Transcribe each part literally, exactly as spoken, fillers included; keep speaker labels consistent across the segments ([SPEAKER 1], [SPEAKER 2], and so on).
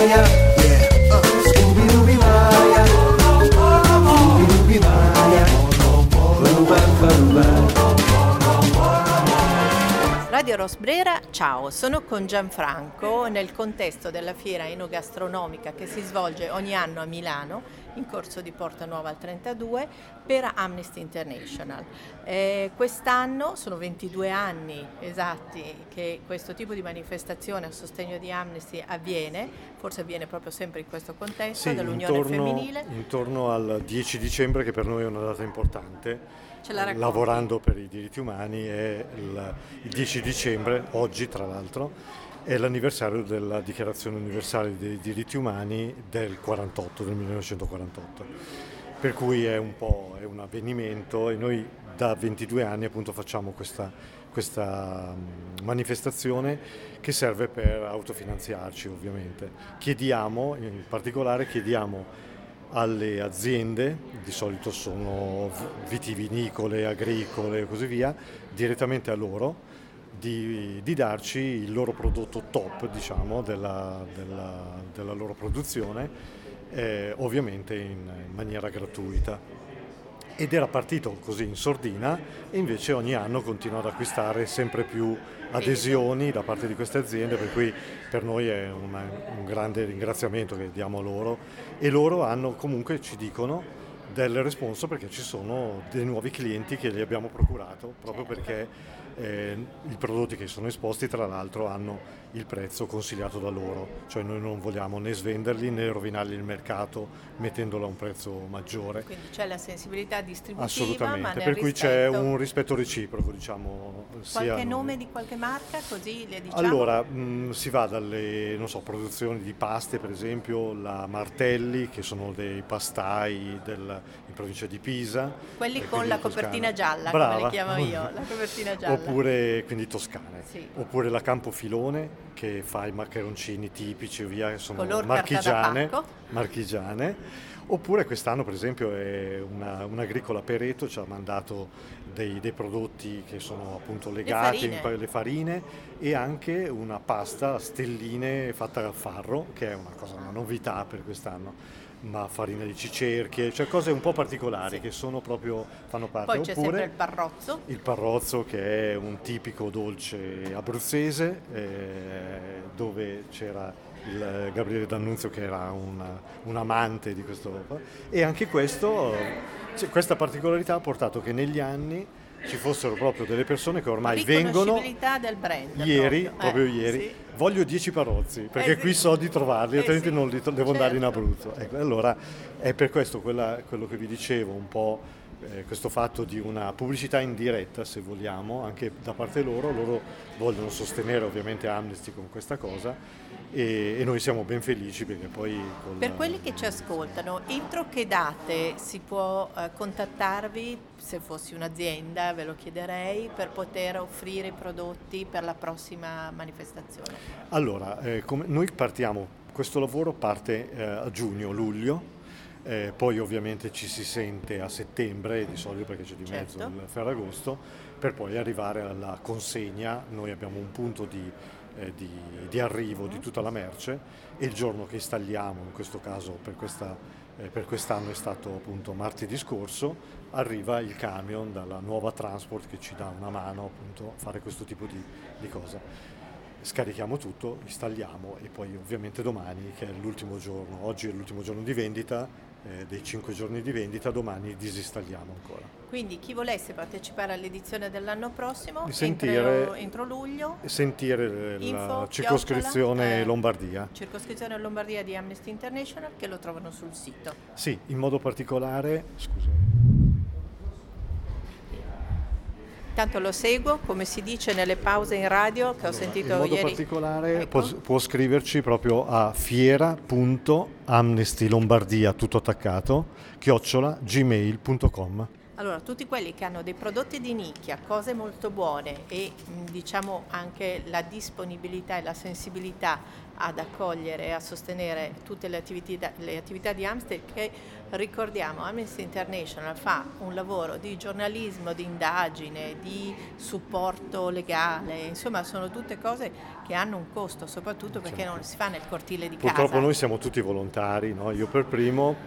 [SPEAKER 1] Maya, yeah, uh, Scooby-Dooby Maya, Scooby-Dooby Maya, ba-ba-ba-ba.
[SPEAKER 2] Radio Rosbrera, ciao, sono con Gianfranco nel contesto della fiera enogastronomica che si svolge ogni anno a Milano in corso di Porta Nuova al trentadue per Amnesty International. Eh, quest'anno sono ventidue anni esatti che questo tipo di manifestazione a sostegno di Amnesty avviene, forse avviene proprio sempre in questo contesto
[SPEAKER 3] sì,
[SPEAKER 2] dell'Unione
[SPEAKER 3] intorno,
[SPEAKER 2] Femminile.
[SPEAKER 3] Intorno al dieci dicembre, che per noi è una data importante. Lavorando per i diritti umani, è il, il dieci dicembre, oggi tra l'altro, è l'anniversario della Dichiarazione Universale dei Diritti Umani del quarantotto, del millenovecentoquarantotto. Per cui è un po' è un avvenimento e noi da ventidue anni appunto facciamo questa, questa manifestazione che serve per autofinanziarci ovviamente. Chiediamo, in particolare chiediamo alle aziende, di solito sono vitivinicole, agricole e così via, direttamente a loro, di, di darci il loro prodotto top, diciamo, della, della, della loro produzione, eh, ovviamente in, in maniera gratuita. Ed era partito così in sordina e invece ogni anno continua ad acquistare sempre più adesioni da parte di queste aziende, per cui per noi è una, un grande ringraziamento che diamo a loro, e loro hanno comunque, ci dicono, del responso perché ci sono dei nuovi clienti che li abbiamo procurato proprio perché eh, i prodotti che sono esposti tra l'altro hanno il prezzo consigliato da loro, cioè noi non vogliamo né svenderli né rovinargli il mercato mettendolo a un prezzo maggiore.
[SPEAKER 2] Quindi c'è la sensibilità distributiva,
[SPEAKER 3] assolutamente,
[SPEAKER 2] ma nel
[SPEAKER 3] per cui
[SPEAKER 2] rispetto...
[SPEAKER 3] c'è un rispetto reciproco, diciamo.
[SPEAKER 2] Qualche
[SPEAKER 3] sia
[SPEAKER 2] nome
[SPEAKER 3] non...
[SPEAKER 2] di qualche marca, così le diciamo?
[SPEAKER 3] Allora, mh, si va dalle, non so, produzioni di paste, per esempio, la Martelli, che sono dei pastai del, in provincia di Pisa.
[SPEAKER 2] Quelli con la copertina gialla,
[SPEAKER 3] brava,
[SPEAKER 2] come le chiamo io, la copertina gialla.
[SPEAKER 3] Oppure, quindi toscane.
[SPEAKER 2] Sì.
[SPEAKER 3] Oppure la Campofilone, che fa i maccheroncini tipici e via, che sono
[SPEAKER 2] color
[SPEAKER 3] marchigiane, marchigiane. Oppure quest'anno, per esempio, è una, un'agricola Pereto ci ha mandato dei, dei prodotti che sono appunto legati,
[SPEAKER 2] le farine.
[SPEAKER 3] le farine, e anche una pasta a stelline fatta a farro, che è una cosa, una novità per quest'anno. Ma farina di cicerchie, cioè cose un po' particolari, sì, che sono proprio, fanno parte.
[SPEAKER 2] Poi c'è
[SPEAKER 3] Oppure
[SPEAKER 2] sempre il parrozzo.
[SPEAKER 3] Il parrozzo, che è un tipico dolce abruzzese, eh, dove c'era il Gabriele D'Annunzio che era una, un amante di questo, e anche questo, cioè, questa particolarità ha portato che negli anni ci fossero proprio delle persone che ormai vengono
[SPEAKER 2] del brand,
[SPEAKER 3] ieri,
[SPEAKER 2] proprio,
[SPEAKER 3] proprio
[SPEAKER 2] eh,
[SPEAKER 3] ieri,
[SPEAKER 2] sì.
[SPEAKER 3] Voglio dieci parrozzi, perché
[SPEAKER 2] eh,
[SPEAKER 3] qui
[SPEAKER 2] sì.
[SPEAKER 3] so di trovarli,
[SPEAKER 2] eh,
[SPEAKER 3] altrimenti
[SPEAKER 2] sì.
[SPEAKER 3] non li to- devo
[SPEAKER 2] certo.
[SPEAKER 3] andare in Abruzzo. Ecco, allora è per questo quella, quello che vi dicevo, un po' eh, questo fatto di una pubblicità indiretta, se vogliamo, anche da parte loro. Loro vogliono sostenere ovviamente Amnesty con questa cosa, e, e noi siamo ben felici perché poi... Col,
[SPEAKER 2] per quelli che ci ascoltano, entro che date si può eh, contattarvi? Se fossi un'azienda ve lo chiederei, per poter offrire i prodotti per la prossima manifestazione.
[SPEAKER 3] Allora, eh, come noi partiamo, questo lavoro parte eh, a giugno, luglio, eh, poi ovviamente ci si sente a settembre, di solito perché c'è di mezzo
[SPEAKER 2] certo.
[SPEAKER 3] il Ferragosto, per poi arrivare alla consegna. Noi abbiamo un punto di, eh, di, di arrivo mm-hmm. di tutta la merce, e il giorno che installiamo, in questo caso per, questa, eh, per quest'anno è stato appunto martedì scorso, arriva il camion dalla Nuova Transport che ci dà una mano appunto a fare questo tipo di, di cosa. Scarichiamo tutto, installiamo, e poi ovviamente domani, che è l'ultimo giorno, oggi è l'ultimo giorno di vendita, eh, dei cinque giorni di vendita, domani disinstalliamo ancora.
[SPEAKER 2] Quindi chi volesse partecipare all'edizione dell'anno prossimo,
[SPEAKER 3] sentire,
[SPEAKER 2] entro, entro luglio,
[SPEAKER 3] sentire
[SPEAKER 2] info,
[SPEAKER 3] la circoscrizione
[SPEAKER 2] chiocciola, eh,
[SPEAKER 3] Lombardia.
[SPEAKER 2] Circoscrizione Lombardia di Amnesty International, che lo trovano sul sito.
[SPEAKER 3] Sì, in modo particolare, scusa.
[SPEAKER 2] Tanto lo seguo, come si dice nelle pause in radio che ho allora, sentito ieri.
[SPEAKER 3] In modo
[SPEAKER 2] ieri.
[SPEAKER 3] particolare
[SPEAKER 2] ecco.
[SPEAKER 3] può, può scriverci proprio a fiera punto amnesty lombardia tutto attaccato chiocciola gmail punto com.
[SPEAKER 2] Allora, tutti quelli che hanno dei prodotti di nicchia, cose molto buone, e diciamo anche la disponibilità e la sensibilità ad accogliere e a sostenere tutte le attività, le attività di Amnesty, che Ricordiamo, Amnesty International fa un lavoro di giornalismo, di indagine, di supporto legale, insomma sono tutte cose che hanno un costo, soprattutto perché non si fa nel cortile di casa.
[SPEAKER 3] Purtroppo noi siamo tutti volontari, no? Io per primo,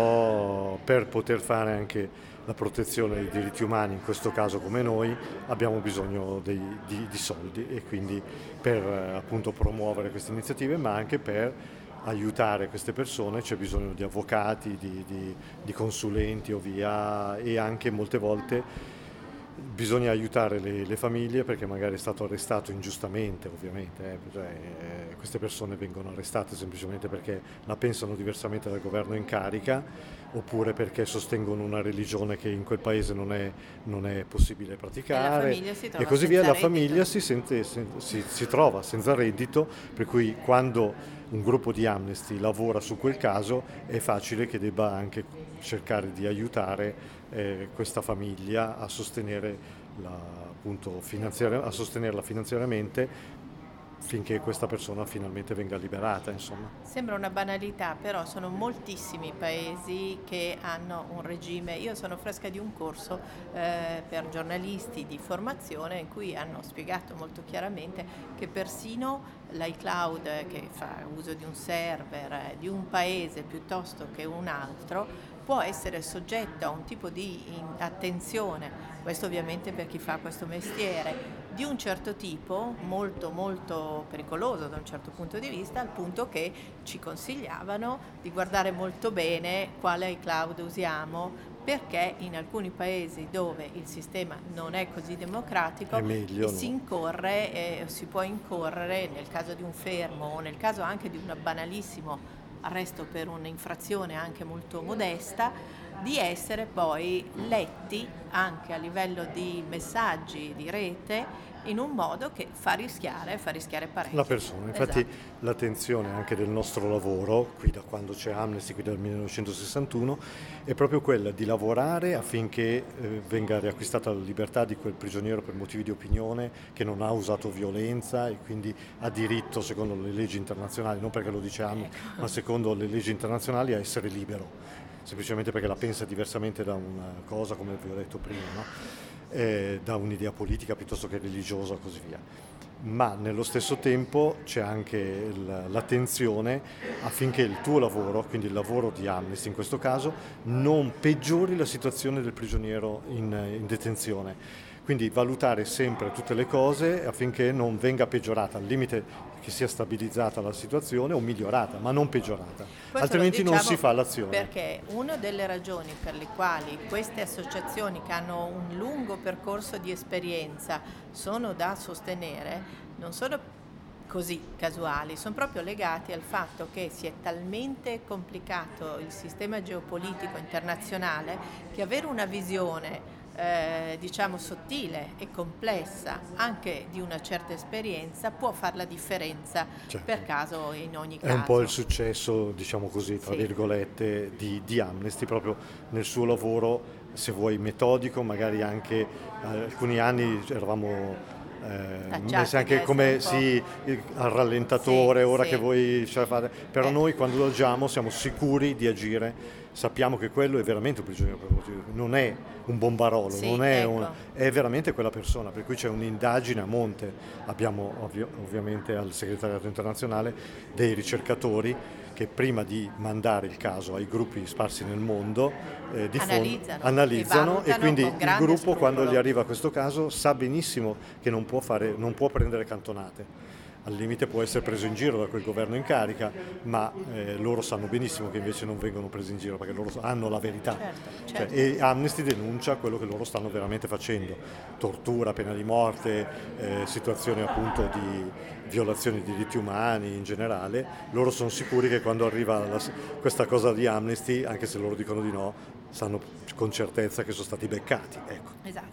[SPEAKER 3] però per poter fare anche la protezione dei diritti umani, in questo caso come noi, abbiamo bisogno dei, di, di soldi, e quindi per appunto promuovere queste iniziative, ma anche per aiutare queste persone c'è bisogno di avvocati, di, di, di consulenti o via, e anche molte volte bisogna aiutare le, le famiglie, perché magari è stato arrestato ingiustamente, ovviamente, eh, cioè, eh, queste persone vengono arrestate semplicemente perché la pensano diversamente dal governo in carica, oppure perché sostengono una religione che in quel paese non è, non è possibile praticare,
[SPEAKER 2] e,
[SPEAKER 3] e così via. La
[SPEAKER 2] reddito.
[SPEAKER 3] famiglia si, sente, si, si trova senza reddito, per cui quando un gruppo di Amnesty lavora su quel caso è facile che debba anche cercare di aiutare eh, questa famiglia a sostenere la, appunto, finanziari- a sostenerla finanziariamente finché questa persona finalmente venga liberata, insomma.
[SPEAKER 2] Sembra una banalità, però sono moltissimi paesi che hanno un regime. Io sono fresca di un corso eh, per giornalisti di formazione in cui hanno spiegato molto chiaramente che persino l'iCloud, che fa uso di un server eh, di un paese piuttosto che un altro, può essere soggetto a un tipo di attenzione, questo ovviamente per chi fa questo mestiere, di un certo tipo, molto molto pericoloso da un certo punto di vista, al punto che ci consigliavano di guardare molto bene quale iCloud usiamo, perché in alcuni paesi dove il sistema non è così democratico
[SPEAKER 3] è meglio,
[SPEAKER 2] si
[SPEAKER 3] no?
[SPEAKER 2] incorre, eh, si può incorrere nel caso di un fermo o nel caso anche di un banalissimo arresto per un'infrazione anche molto modesta, di essere poi letti anche a livello di messaggi di rete in un modo che fa rischiare, fa rischiare parecchio.
[SPEAKER 3] La persona, infatti
[SPEAKER 2] Esatto.
[SPEAKER 3] L'attenzione anche del nostro lavoro, qui da quando c'è Amnesty, qui dal millenovecentosessantuno, è proprio quella di lavorare affinché eh, venga riacquistata la libertà di quel prigioniero per motivi di opinione, che non ha usato violenza e quindi ha diritto, secondo le leggi internazionali, non perché lo dice Amnesty,
[SPEAKER 2] Ecco.
[SPEAKER 3] ma secondo le leggi internazionali, a essere libero, semplicemente perché la pensa diversamente da una cosa, come vi ho detto prima, no? Eh, da un'idea politica piuttosto che religiosa, e così via. Ma nello stesso tempo c'è anche il, l'attenzione affinché il tuo lavoro, quindi il lavoro di Amnesty in questo caso, non peggiori la situazione del prigioniero in, in detenzione. Quindi valutare sempre tutte le cose affinché non venga peggiorata, al limite che sia stabilizzata la situazione o migliorata, ma non peggiorata.
[SPEAKER 2] Questo
[SPEAKER 3] Altrimenti
[SPEAKER 2] lo
[SPEAKER 3] non
[SPEAKER 2] diciamo
[SPEAKER 3] si fa l'azione.
[SPEAKER 2] Perché una delle ragioni per le quali queste associazioni, che hanno un lungo percorso di esperienza, sono da sostenere, non sono così casuali, sono proprio legati al fatto che si è talmente complicato il sistema geopolitico internazionale che avere una visione Eh, diciamo sottile e complessa anche di una certa esperienza può fare la differenza,
[SPEAKER 3] certo.
[SPEAKER 2] Per caso in ogni caso.
[SPEAKER 3] È un po' il successo, diciamo così, tra
[SPEAKER 2] Sì.
[SPEAKER 3] virgolette, di, di Amnesty, proprio nel suo lavoro, se vuoi metodico, magari anche eh, alcuni anni eravamo eh, messi anche come sì, al rallentatore,
[SPEAKER 2] Sì,
[SPEAKER 3] ora
[SPEAKER 2] sì.
[SPEAKER 3] che voi cioè, fate, però
[SPEAKER 2] Eh.
[SPEAKER 3] noi quando agiamo siamo sicuri di agire, sappiamo che quello è veramente un prigioniero per motivi, non è un bombarolo,
[SPEAKER 2] Sì,
[SPEAKER 3] non è,
[SPEAKER 2] ecco.
[SPEAKER 3] un, è veramente quella persona, per cui c'è un'indagine a monte. Abbiamo ovvio, ovviamente al segretariato internazionale dei ricercatori che prima di mandare il caso ai gruppi sparsi nel mondo eh, di
[SPEAKER 2] Analizzano,
[SPEAKER 3] analizzano
[SPEAKER 2] e
[SPEAKER 3] e quindi
[SPEAKER 2] valutano con
[SPEAKER 3] il
[SPEAKER 2] grande
[SPEAKER 3] gruppo, quando
[SPEAKER 2] scrupolo.
[SPEAKER 3] gli arriva questo caso, sa benissimo che non può, fare, non può prendere cantonate. Al limite può essere preso in giro da quel governo in carica, ma eh, loro sanno benissimo che invece non vengono presi in giro, perché loro hanno la verità.
[SPEAKER 2] Certo,
[SPEAKER 3] Cioè,
[SPEAKER 2] certo.
[SPEAKER 3] e Amnesty denuncia quello che loro stanno veramente facendo: tortura, pena di morte, eh, situazioni appunto di violazioni di diritti umani in generale. Loro sono sicuri che quando arriva la, questa cosa di Amnesty, anche se loro dicono di no, sanno con certezza che sono stati beccati. Ecco.
[SPEAKER 2] Esatto.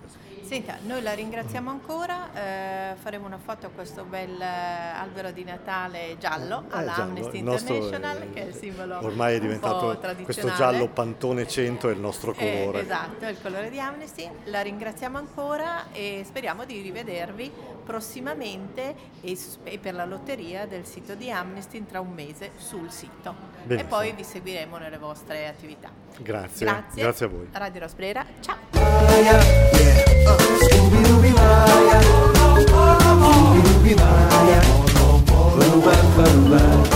[SPEAKER 2] Senta, noi la ringraziamo ancora, eh, faremo una foto a questo bel eh, albero di Natale giallo
[SPEAKER 3] Eh,
[SPEAKER 2] alla
[SPEAKER 3] giallo,
[SPEAKER 2] Amnesty
[SPEAKER 3] il nostro
[SPEAKER 2] International,
[SPEAKER 3] è-
[SPEAKER 2] che è il simbolo
[SPEAKER 3] ormai è
[SPEAKER 2] un po'
[SPEAKER 3] diventato questo
[SPEAKER 2] tradizionale.
[SPEAKER 3] giallo Pantone cento è il nostro
[SPEAKER 2] Eh,
[SPEAKER 3] colore.
[SPEAKER 2] esatto, è il colore di Amnesty. La ringraziamo ancora e speriamo di rivedervi prossimamente e, s- e per la lotteria del sito di Amnesty tra un mese sul sito.
[SPEAKER 3] Benissimo.
[SPEAKER 2] E poi vi seguiremo nelle vostre attività.
[SPEAKER 3] Grazie,
[SPEAKER 2] Grazie,
[SPEAKER 3] grazie a voi.
[SPEAKER 2] Radio Rosbrera, ciao!
[SPEAKER 1] Yeah, uh, Scooby-Dooby-Doo, Scooby-Dooby-Doo.